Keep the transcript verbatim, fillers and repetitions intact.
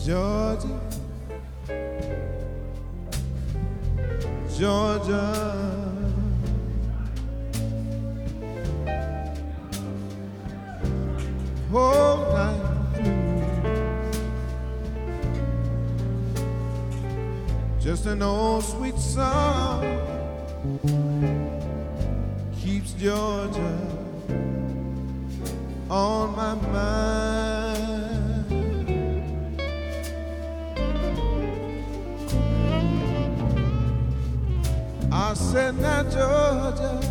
Georgia, Georgia, whole night through, just an old sweet song keeps Georgia on my mind. I said, now Georgia,